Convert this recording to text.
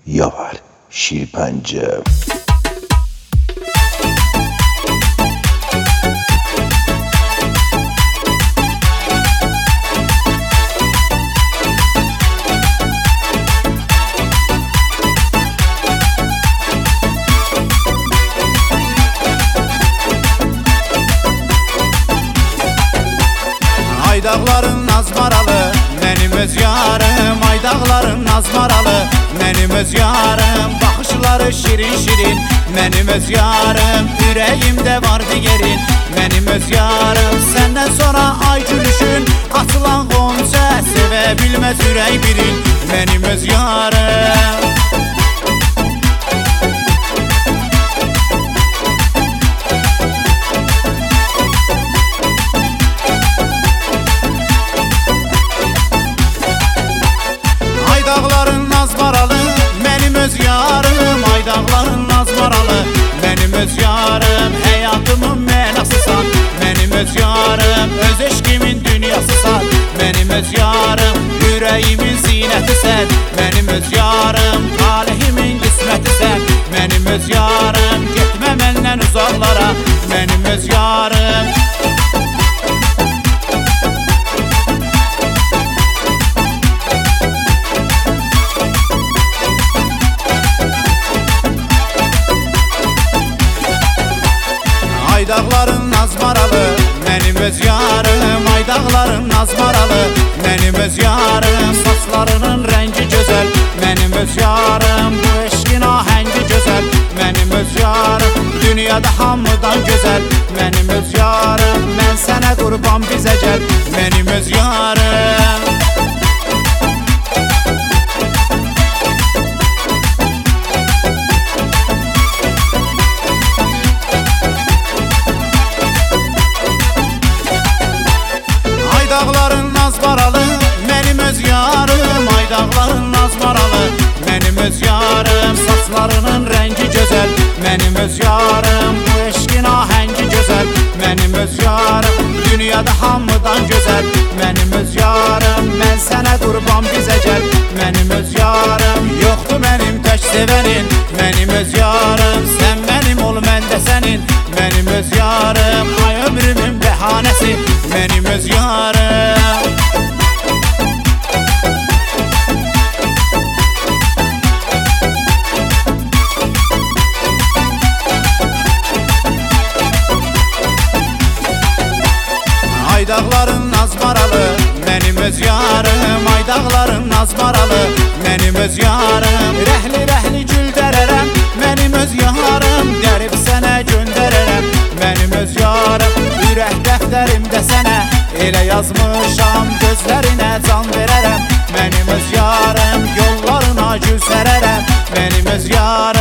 Yavar Şirpəncə. Ay dağların nazmaralı, mənim öz yarım. Ay dağların nazmaralı, mənim öz yarım. Baxışları şirin şirin, mənim öz yarım. Ürəyimdə vardı yerin, mənim öz yarım. Səndən sonra ay gülüşün, atılan qonça, sevə bilməz ürək birin, mənim öz yarım. Ay dağların nazmaralı, mənim öz yarım. Ay dağların nazmaralı, mənim öz yarım. Həyatımın mənasısan, mənim öz yarım. Öz eşkimin dünyasısan, mənim öz yarım. Ürəyimin zinətisən, mənim öz yarım. Talehimin qismətisən, mənim öz yarım. Getmə məndən uzaqlara, mənim öz yarım. Ay dağların nazmaralı, mənim öz yarım. Ay dağların nazmaralı, mənim öz yarım. Saçlarının rəngi gözəl, mənim öz yarım. Bu eşqin ahəngi gözəl, mənim öz yarım. Dünyada hamıdan gözəl, mənim öz yarım. Mən sənə qurban bizə gəl, mənim öz yarım. Ay dağların nazmaralı, mənim öz yarım. Ay dağların nazmaralı, mənim öz yarım. Saçlarının rəngi gözəl, mənim öz yarım. Bu eşqin ahəngi gözəl, mənim öz yarım. Dünyada hamıdan gözəl, mənim öz yarım. Mən sənə qurban bizə gəl, mənim öz yarım. Yoxdur mənim tək sevənin, mənim öz yarım. Sən mənim ol, mən də sənin, mənim öz yarım. Ay ömrümün bəhanəsi, mənim öz yarım. Ay dağların nazmaralı, mənim öz yarım. Ay dağların nazmaralı, mənim öz yarım. Rəhli gül dərərəm, mənim öz yarım. Dərib sənə göndərərəm, mənim öz yarım. Ürək dəftərimdə sənə elə yazmışam, gözlərinə can verərəm, mənim öz yarım. Yollarına gül sərərəm, mənim öz yarım.